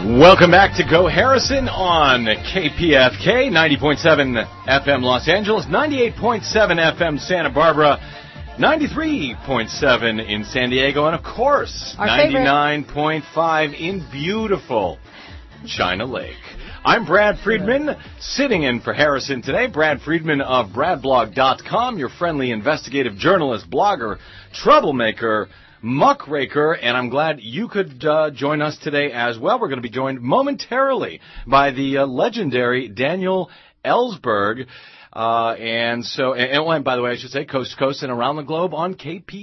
Welcome back to Go Harrison on KPFK, 90.7 FM Los Angeles, 98.7 FM Santa Barbara, 93.7 in San Diego, and of course, 99.5 in beautiful China Lake. I'm Brad Friedman, sitting in for Harrison today. Brad Friedman of BradBlog.com, your friendly investigative journalist, blogger, troublemaker, muckraker, and I'm glad you could join us today as well. We're going to be joined momentarily by the legendary Daniel Ellsberg. And by the way, I should say coast to coast and around the globe on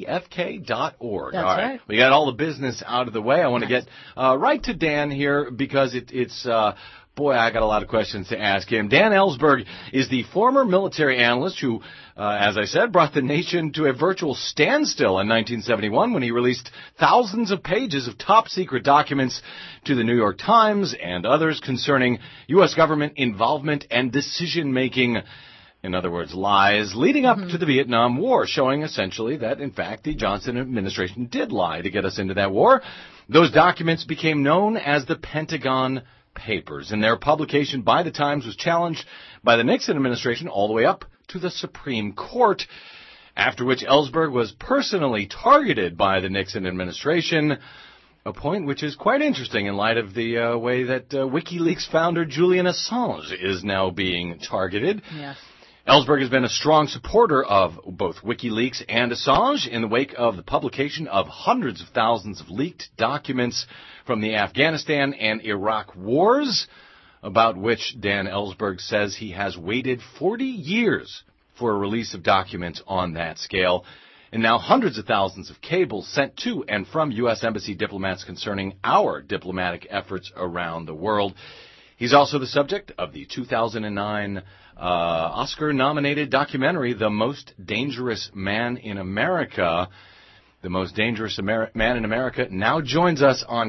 kpfk.org. That's right. We got all the business out of the way. I want to get right to Dan here because it's boy, I got a lot of questions to ask him. Dan Ellsberg is the former military analyst who, as I said, brought the nation to a virtual standstill in 1971 when he released thousands of pages of top-secret documents to the New York Times and others concerning U.S. government involvement and decision-making. In other words, lies leading up to the Vietnam War, showing essentially that, in fact, the Johnson administration did lie to get us into that war. Those documents became known as the Pentagon Papers, and their publication by the Times was challenged by the Nixon administration all the way up to the Supreme Court, after which Ellsberg was personally targeted by the Nixon administration, a point which is quite interesting in light of the way that WikiLeaks founder Julian Assange is now being targeted. Yes. Ellsberg has been a strong supporter of both WikiLeaks and Assange in the wake of the publication of hundreds of thousands of leaked documents from the Afghanistan and Iraq wars, about which Dan Ellsberg says he has waited 40 years for a release of documents on that scale, and now hundreds of thousands of cables sent to and from U.S. Embassy diplomats concerning our diplomatic efforts around the world. He's also the subject of the 2009 Oscar-nominated documentary, The Most Dangerous Man in America. The Most Dangerous Man in America now joins us on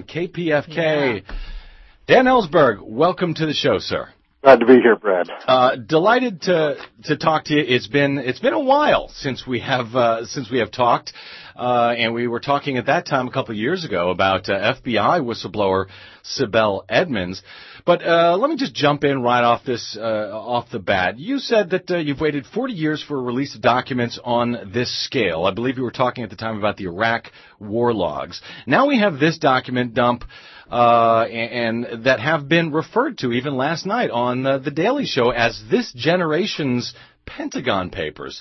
KPFK. Yeah. Dan Ellsberg, welcome to the show, sir. Glad to be here, Brad. Delighted to talk to you. It's been a while since we have talked, and we were talking at that time a couple of years ago about FBI whistleblower Sibel Edmonds. But let me just jump in right off the bat. You said that you've waited 40 years for a release of documents on this scale. I believe you were talking at the time about the Iraq war logs. Now we have this document dump. And that have been referred to even last night on The Daily Show as this generation's Pentagon Papers.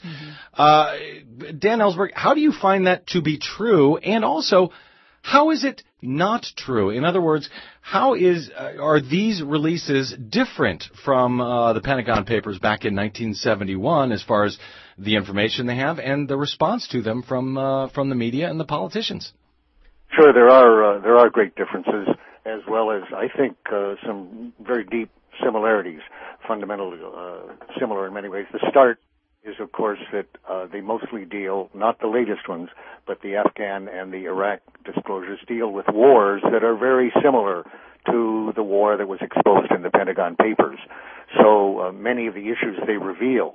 Dan Ellsberg, how do you find that to be true? And also, how is it not true? In other words, how are these releases different from the Pentagon Papers back in 1971 as far as the information they have and the response to them from the media and the politicians? Sure, there are great differences, as well as, I think, some very deep similarities, fundamentally similar in many ways. The start is, of course, that they mostly deal, not the latest ones, but the Afghan and the Iraq disclosures deal with wars that are very similar to the war that was exposed in the Pentagon Papers. So many of the issues they reveal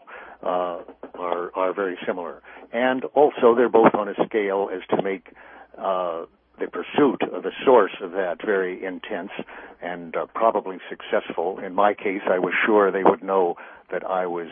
are very similar. And also, they're both on a scale as to make the pursuit of the source of that very intense and probably successful. In my case, I was sure they would know that I was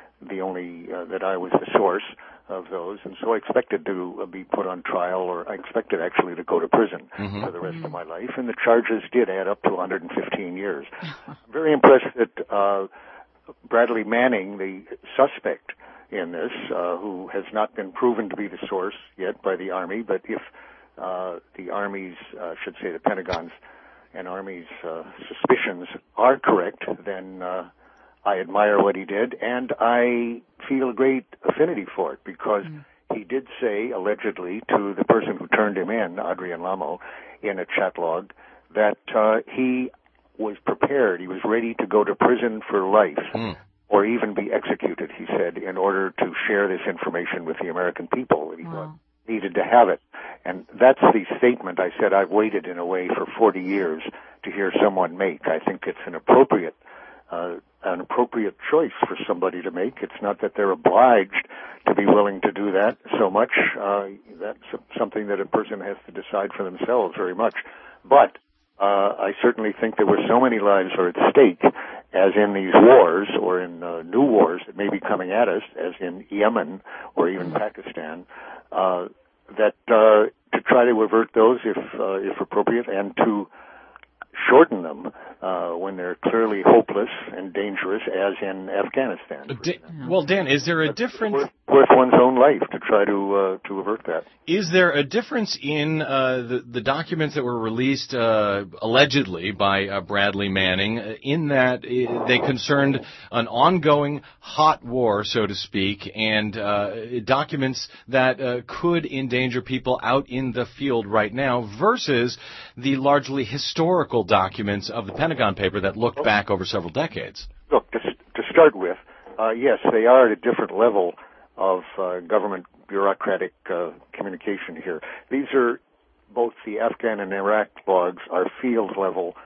the source of those, and so I expected to be put on trial, or I expected actually to go to prison for the rest of my life, and the charges did add up to 115 years. I'm very impressed that Bradley Manning, the suspect in this, who has not been proven to be the source yet by the Army, but if the Army's, should say the Pentagon's and Army's suspicions are correct, then I admire what he did, and I feel a great affinity for it, because he did say, allegedly, to the person who turned him in, Adrian Lamo, in a chat log, that he was prepared, he was ready to go to prison for life, or even be executed, he said, in order to share this information with the American people. And he thought needed to have it. And that's the statement I said I've waited in a way for 40 years to hear someone make. I think it's an appropriate choice for somebody to make. It's not that they're obliged to be willing to do that so much. That's something that a person has to decide for themselves very much. But I certainly think there were so many lives are at stake, as in these wars or in new wars that may be coming at us, as in Yemen or even Pakistan, that to try to avert those if appropriate, and to shorten them when they're clearly hopeless and dangerous, as in Afghanistan. Well, Dan, is there a difference? Worth one's own life to try to avert that. Is there a difference in the documents that were released allegedly by Bradley Manning in that they concerned an ongoing hot war, so to speak, and documents that could endanger people out in the field right now versus the largely historical documents of the Pentagon paper that looked back over several decades? Look, to start with, yes, they are at a different level of government bureaucratic communication here. These are both the Afghan and Iraq logs are field level,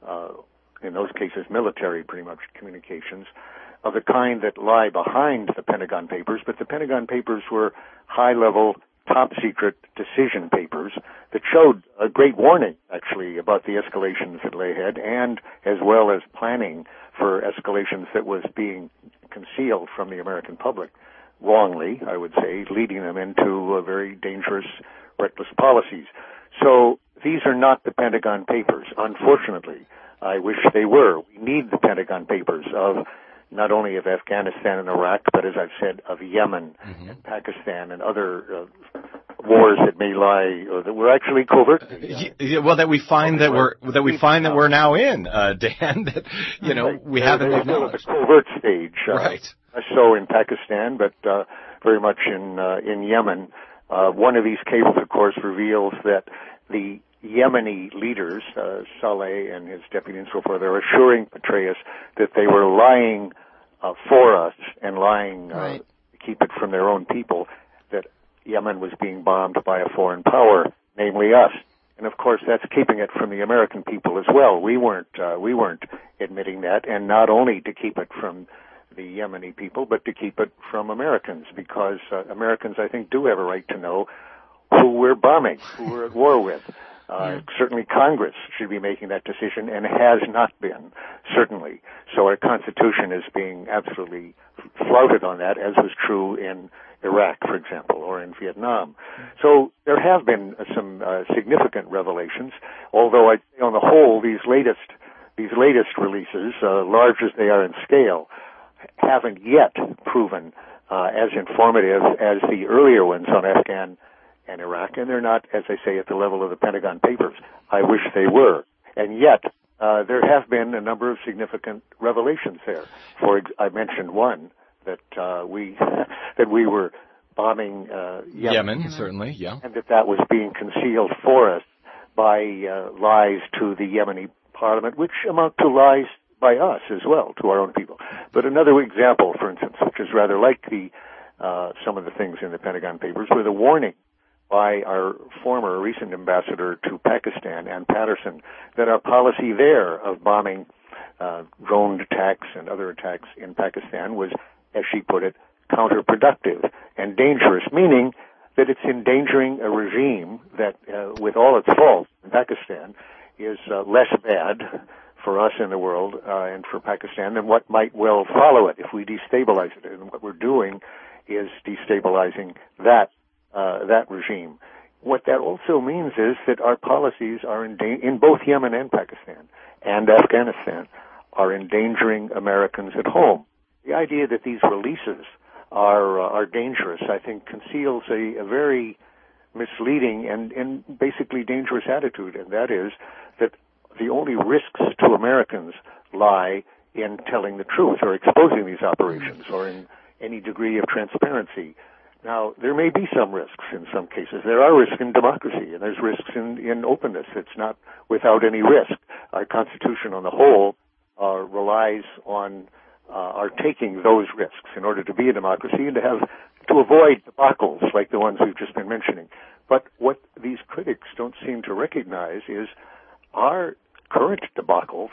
in those cases military pretty much communications, of the kind that lie behind the Pentagon papers, but the Pentagon papers were high level, top secret decision papers that showed a great warning, actually, about the escalations that lay ahead, and as well as planning for escalations that was being concealed from the American public, wrongly, I would say, leading them into very dangerous, reckless policies. So these are not the Pentagon papers, unfortunately. I wish they were. We need the Pentagon papers of not only of Afghanistan and Iraq, but as I've said, of Yemen and Pakistan and other wars that may lie, or that were actually covert. Well, that we find that we're now in, Dan. That we haven't acknowledged. Still at the covert stage, right? So in Pakistan, but very much in Yemen. One of these cables, of course, reveals that the Yemeni leaders, Saleh and his deputy and so forth, are assuring Petraeus that they were lying for us and lying to keep it from their own people, that Yemen was being bombed by a foreign power, namely us. And of course, that's keeping it from the American people as well. We weren't admitting that, and not only to keep it from the Yemeni people, but to keep it from Americans, because Americans, I think, do have a right to know who we're bombing, who we're at war with. Certainly Congress should be making that decision, and has not been, certainly. So our Constitution is being absolutely flouted on that, as was true in Iraq, for example, or in Vietnam. So there have been some significant revelations, although I'd say on the whole, these latest releases, large as they are in scale, haven't yet proven as informative as the earlier ones on Afghan and Iraq, and they're not, as I say, at the level of the Pentagon papers. I wish they were. And yet, there have been a number of significant revelations there. I mentioned one, that we were bombing Yemen, certainly, yeah. And that was being concealed for us by lies to the Yemeni parliament, which amount to lies by us as well, to our own people. But another example, for instance, which is rather like some of the things in the Pentagon papers, were the warning by our former recent ambassador to Pakistan, Ann Patterson, that our policy there of bombing drone attacks and other attacks in Pakistan was, as she put it, counterproductive and dangerous, meaning that it's endangering a regime that, with all its faults in Pakistan, is less bad for us in the world and for Pakistan than what might well follow it if we destabilize it. And what we're doing is destabilizing that regime. What that also means is that our policies are in both Yemen and Pakistan and Afghanistan are endangering Americans at home. The idea that these releases are dangerous, I think, conceals a very misleading and basically dangerous attitude, and that is that the only risks to Americans lie in telling the truth or exposing these operations or in any degree of transparency. Now, there may be some risks in some cases. There are risks in democracy, and there's risks in openness. It's not without any risk. Our Constitution on the whole relies on our taking those risks in order to be a democracy and to avoid debacles like the ones we've just been mentioning. But what these critics don't seem to recognize is our current debacles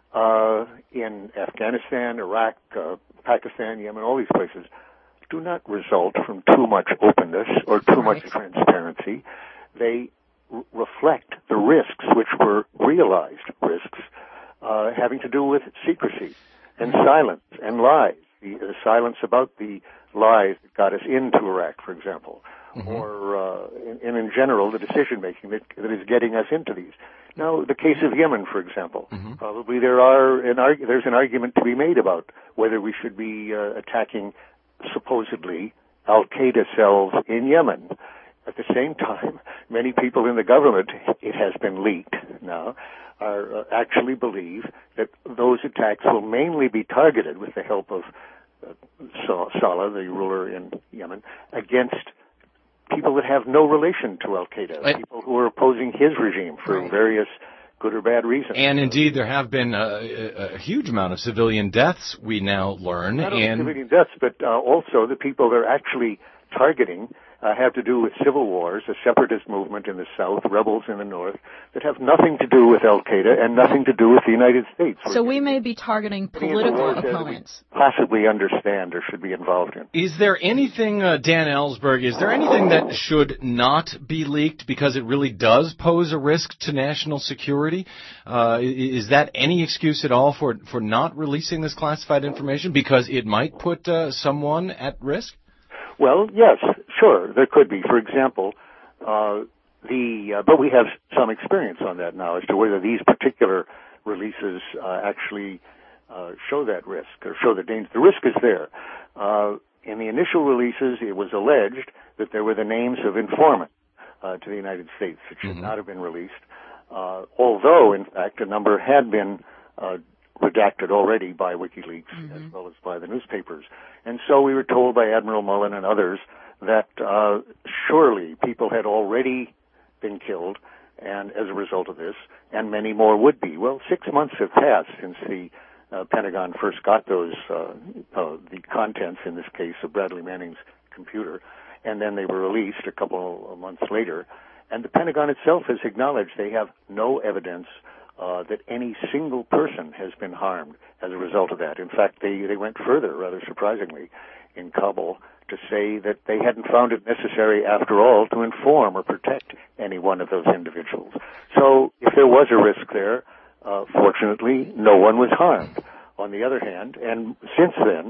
in Afghanistan, Iraq, Pakistan, Yemen, all these places, do not result from too much openness or too much transparency. They reflect the risks, which were realized risks, having to do with secrecy and silence and lies. The silence about the lies that got us into Iraq, for example, or in general, the decision-making that is getting us into these. Now, the case of Yemen, for example, probably there's an argument to be made about whether we should be attacking supposedly Al-Qaeda cells in Yemen. At the same time, many people in the government, it has been leaked now, actually believe that those attacks will mainly be targeted with the help of Saleh, the ruler in Yemen, against people that have no relation to Al-Qaeda, people who are opposing his regime for various good or bad reasons. And indeed, there have been a huge amount of civilian deaths, we now learn. Not only civilian deaths, but also the people they're actually targeting have to do with civil wars, a separatist movement in the south, rebels in the north, that have nothing to do with Al-Qaeda and nothing to do with the United States. So we may be targeting political opponents. Possibly understand or should be involved in. Is there anything, Dan Ellsberg, is there anything that should not be leaked because it really does pose a risk to national security? Is that any excuse at all for not releasing this classified information because it might put someone at risk? Well, yes, sure, there could be. For example, but we have some experience on that now as to whether these particular releases actually show that risk or show the danger. The risk is there. In the initial releases, it was alleged that there were the names of informants to the United States that should not have been released, although, in fact, a number had been redacted already by WikiLeaks as well as by the newspapers. And so we were told by Admiral Mullen and others that surely people had already been killed and as a result of this, and many more would be. Well, 6 months have passed since the Pentagon first got those the contents, in this case, of Bradley Manning's computer, and then they were released a couple of months later. And the Pentagon itself has acknowledged they have no evidence that any single person has been harmed as a result of that. In fact, they went further, rather surprisingly, in Kabul to say that they hadn't found it necessary, after all, to inform or protect any one of those individuals. So if there was a risk there, fortunately, no one was harmed. On the other hand, and since then,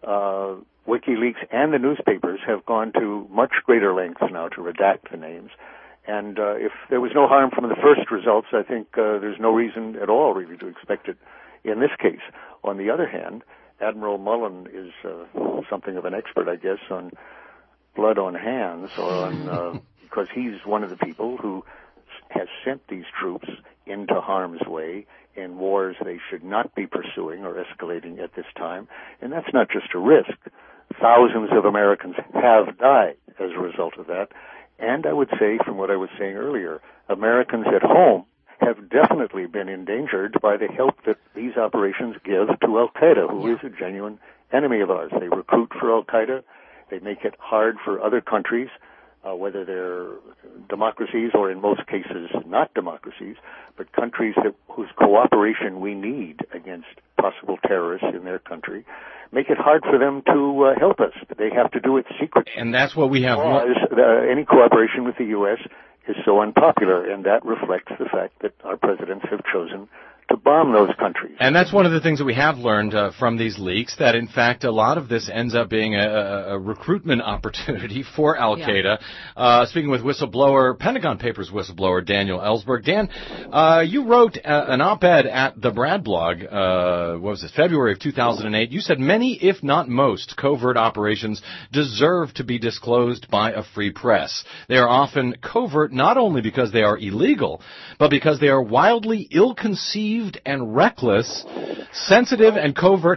WikiLeaks and the newspapers have gone to much greater lengths now to redact the names. And if there was no harm from the first results, I think there's no reason at all really to expect it in this case. On the other hand, Admiral Mullen is something of an expert, I guess, on blood on hands, or on because he's one of the people who has sent these troops into harm's way in wars they should not be pursuing or escalating at this time. And that's not just a risk. Thousands of Americans have died as a result of that. And I would say, from what I was saying earlier, Americans at home have definitely been endangered by the help that these operations give to Al-Qaeda, who is a genuine enemy of ours. They recruit for Al-Qaeda. They make it hard for other countries, whether they're democracies or in most cases not democracies, but countries whose cooperation we need against possible terrorists in their country, make it hard for them to help us. They have to do it secretly. And that's what we have. Any cooperation with the U.S. is so unpopular, and that reflects the fact that our presidents have chosen to bomb those countries. And that's one of the things that we have learned from these leaks, that in fact a lot of this ends up being a recruitment opportunity for Al-Qaeda. Yeah. Speaking with Pentagon Papers whistleblower Daniel Ellsberg. Dan, you wrote an op-ed at the Brad blog, February of 2008. You said many, if not most, covert operations deserve to be disclosed by a free press. They are often covert not only because they are illegal, but because they are wildly ill-conceived and reckless. Sensitive and covert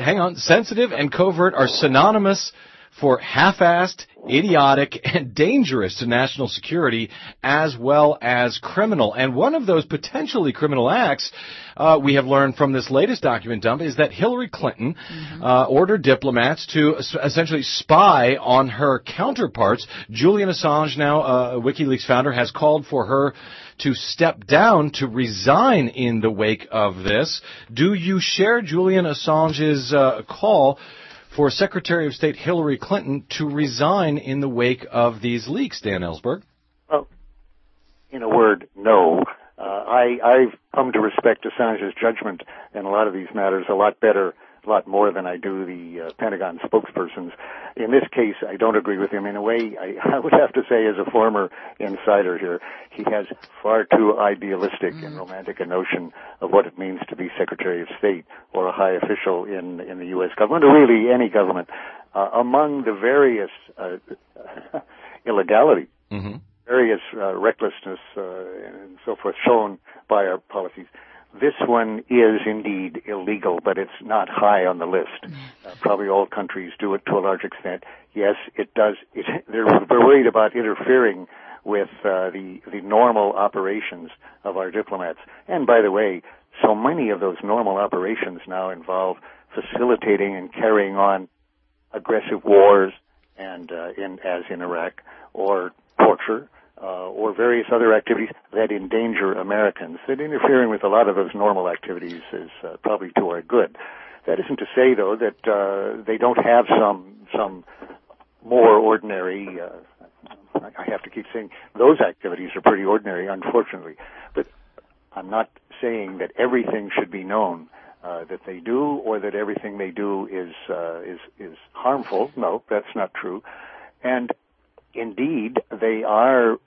are synonymous for half-assed, idiotic, and dangerous to national security, as well as criminal. And one of those potentially criminal acts we have learned from this latest document dump is that Hillary Clinton ordered diplomats to essentially spy on her counterparts. Julian Assange, now WikiLeaks founder, has called for her to step down, to resign in the wake of this. Do you share Julian Assange's call for Secretary of State Hillary Clinton to resign in the wake of these leaks, Dan Ellsberg? Well, in a word, no. I've come to respect Assange's judgment in a lot of these matters a lot more than I do the Pentagon spokespersons. In this case, I don't agree with him. In a way, I would have to say, as a former insider here, he has far too idealistic and romantic a notion of what it means to be Secretary of State or a high official in the U.S. government, or really any government. Among the various illegality, various recklessness and so forth shown by our policies, this one is indeed illegal, but it's not high on the list. Probably all countries do it to a large extent. Yes, it does. They're worried about interfering with the normal operations of our diplomats. And by the way, so many of those normal operations now involve facilitating and carrying on aggressive wars, and as in Iraq, or torture, or various other activities that endanger Americans. That interfering with a lot of those normal activities is probably to our good. That isn't to say, though, that they don't have some more ordinary. I have to keep saying those activities are pretty ordinary, unfortunately. But I'm not saying that everything should be known that they do, or that everything they do is harmful. No, that's not true. And indeed, they are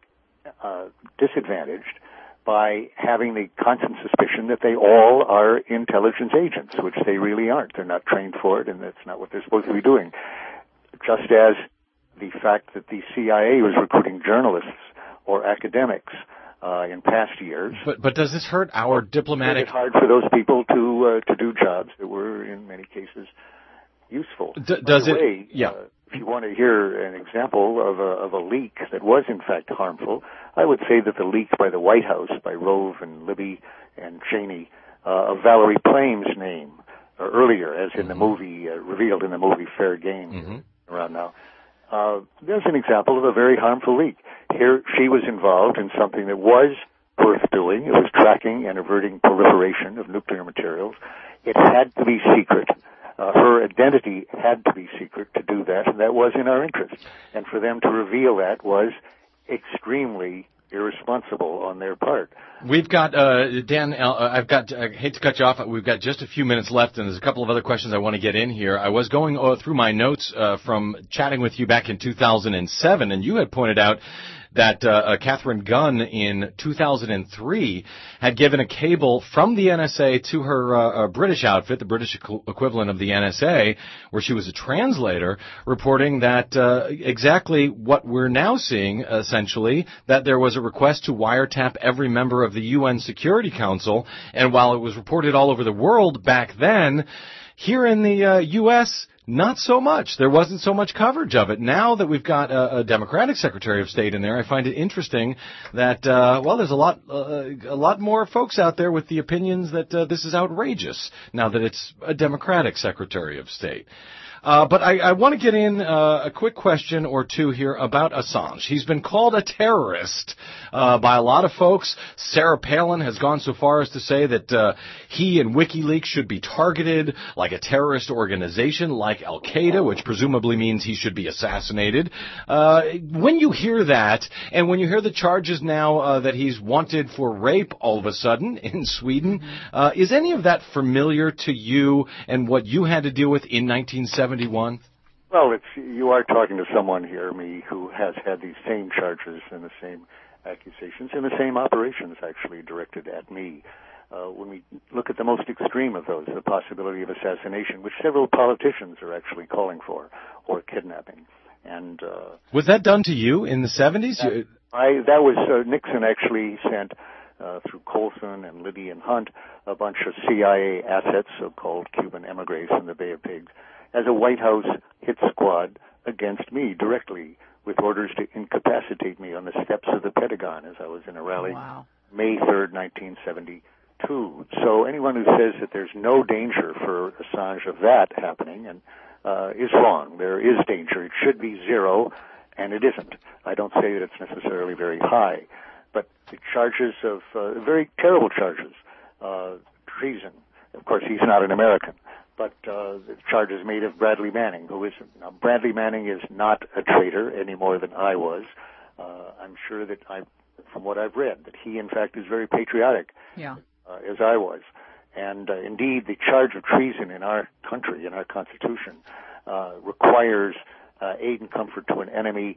disadvantaged by having the constant suspicion that they all are intelligence agents, which they really aren't. They're not trained for it, and that's not what they're supposed to be doing. Just as the fact that the CIA was recruiting journalists or academics in past years. But does this hurt our diplomatic? It's hard for those people to do jobs that were in many cases useful. Does it? Way, yeah. If you want to hear an example of a leak that was in fact harmful, I would say that the leak by the White House, by Rove and Libby and Cheney, of Valerie Plame's name earlier, as in the movie, revealed in the movie Fair Game around now. There's an example of a very harmful leak. Here, she was involved in something that was worth doing. It was tracking and averting proliferation of nuclear materials. It had to be secret. Her identity had to be secret to do that, and that was in our interest. And for them to reveal that was extremely irresponsible on their part. We've got, Dan, I hate to cut you off, we've got just a few minutes left, and there's a couple of other questions I want to get in here. I was going through my notes from chatting with you back in 2007, and you had pointed out that Catherine Gunn in 2003 had given a cable from the NSA to her British outfit, the British equivalent of the NSA, where she was a translator, reporting that exactly what we're now seeing, essentially, that there was a request to wiretap every member of the UN Security Council, and while it was reported all over the world back then, here in the U.S., not so much. There wasn't so much coverage of it. Now that we've got a Democratic Secretary of State in there, I find it interesting that, there's a lot more folks out there with the opinions that this is outrageous now that it's a Democratic Secretary of State. But I want to get in a quick question or two here about Assange. He's been called a terrorist by a lot of folks. Sarah Palin has gone so far as to say that he and WikiLeaks should be targeted like a terrorist organization like Al-Qaeda, which presumably means he should be assassinated. When you hear that, and when you hear the charges now that he's wanted for rape all of a sudden in Sweden, is any of that familiar to you and what you had to deal with in 1971? Well, you are talking to someone here, me, who has had these same charges and the same accusations and the same operations actually directed at me. When we look at the most extreme of those, the possibility of assassination, which several politicians are actually calling for, or kidnapping. And was that done to you in the 70s? That was Nixon actually sent through Colson and Liddy and Hunt a bunch of CIA assets, so-called Cuban emigres in the Bay of Pigs, as a White House hit squad against me directly, with orders to incapacitate me on the steps of the Pentagon as I was in a rally May 3rd, 1972. So anyone who says that there's no danger for Assange of that happening is wrong. There is danger. It should be zero, and it isn't. I don't say that it's necessarily very high, but the charges of very terrible charges, treason. Of course, he's not an American. But the charges made of Bradley Manning, who isn't. Now, Bradley Manning is not a traitor any more than I was. I'm sure that from what I've read, that he, in fact, is very patriotic, as I was. And indeed, the charge of treason in our country, in our Constitution, requires aid and comfort to an enemy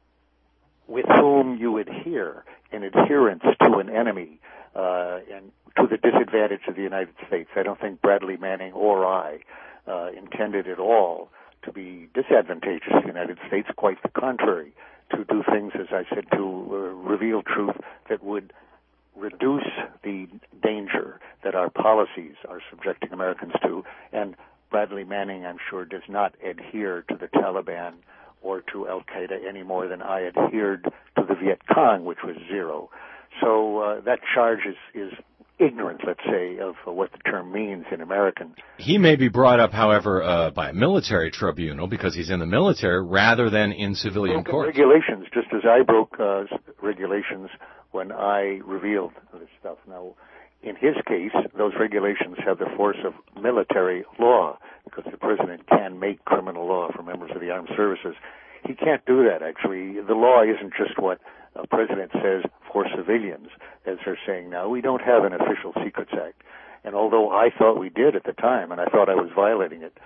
with whom you adhere, an adherence to an enemy, and to the disadvantage of the United States. I don't think Bradley Manning or I intended at all to be disadvantageous to the United States, quite the contrary, to do things, as I said, to reveal truth that would reduce the danger that our policies are subjecting Americans to. And Bradley Manning, I'm sure, does not adhere to the Taliban or to Al-Qaeda any more than I adhered to the Viet Cong, which was zero. So that charge is ignorant, let's say, of what the term means in American. He may be brought up, however, by a military tribunal because he's in the military rather than in civilian courts. Regulations, just as I broke regulations when I revealed this stuff. Now, in his case, those regulations have the force of military law because the president can make criminal law for members of the armed services. He can't do that, actually. The law isn't just what a president says for civilians, as they're saying now. We don't have an Official Secrets Act. And although I thought we did at the time, and I thought I was violating it,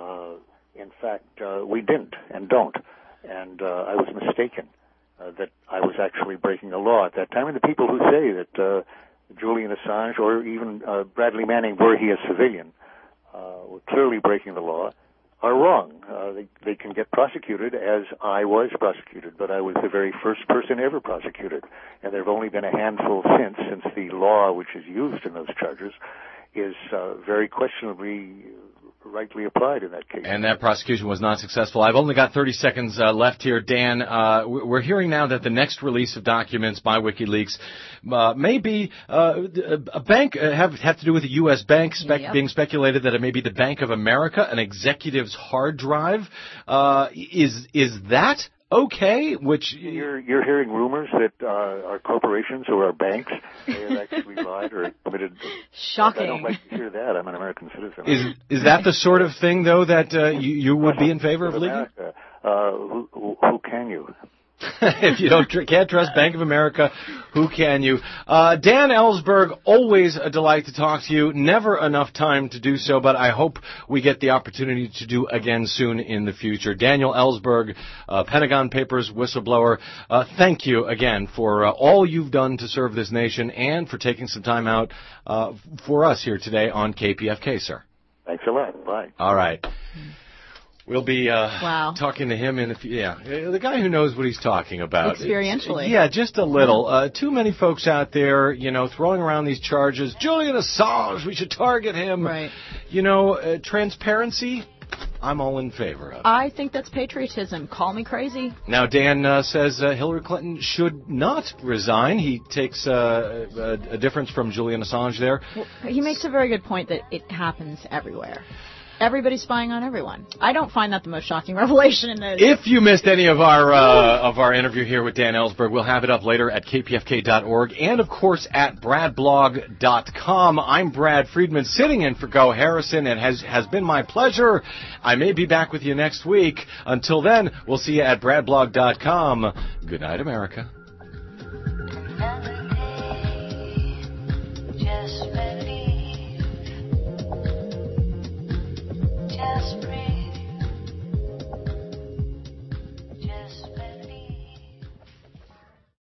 in fact, we didn't and don't. And I was mistaken that I was actually breaking the law at that time. And the people who say that Julian Assange or even Bradley Manning, were he a civilian, were clearly breaking the law, are wrong. They can get prosecuted as I was prosecuted, but I was the very first person ever prosecuted. And there have only been a handful since the law which is used in those charges is very questionably rightly applied in that case. And that prosecution was not successful. I've only got 30 seconds left here. Dan, we're hearing now that the next release of documents by WikiLeaks may be a bank, have to do with a U.S. bank, being speculated that it may be the Bank of America, an executive's hard drive. Is that okay? Which you're hearing rumors that our corporations or our banks may have actually lied or committed. Shocking. I don't like to hear that. I'm an American citizen. Is that the sort of thing, though, that you would be in favor of leaving? Who can you? If you can't trust Bank of America, who can you? Dan Ellsberg, always a delight to talk to you. Never enough time to do so, but I hope we get the opportunity to do again soon in the future. Daniel Ellsberg, Pentagon Papers whistleblower, thank you again for all you've done to serve this nation and for taking some time out for us here today on KPFK, sir. Thanks a lot. Bye. All right. We'll be talking to him in the guy who knows what he's talking about. Experientially. Yeah, just a little. Too many folks out there, throwing around these charges. Julian Assange, we should target him. Right. Transparency, I'm all in favor of. I think that's patriotism. Call me crazy. Now, Dan says Hillary Clinton should not resign. He takes a difference from Julian Assange there. Well, he makes a very good point that it happens everywhere. Everybody's spying on everyone. I don't find that the most shocking revelation in the... If you missed any of our interview here with Dan Ellsberg, we'll have it up later at kpfk.org and, of course, at bradblog.com. I'm Brad Friedman, sitting in for Go Harrison. It has been my pleasure. I may be back with you next week. Until then, we'll see you at bradblog.com. Good night, America.